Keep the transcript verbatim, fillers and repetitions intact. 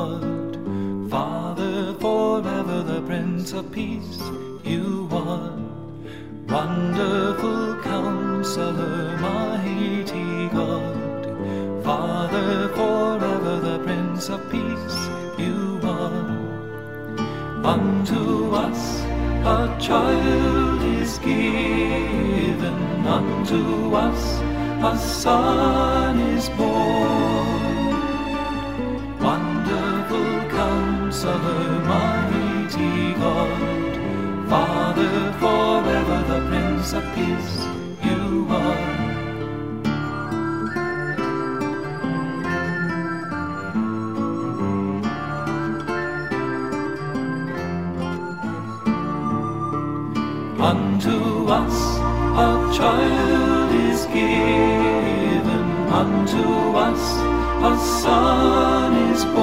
God, Father forever, the Prince of Peace, you are. Wonderful Counselor, mighty God, Father forever, the Prince of Peace, you are. Unto us a child is given, unto us a son is born. Wonderful Counselor, mighty God, Father forever, the Prince of Peace, you are. Unto us a child is given, unto us a son is born.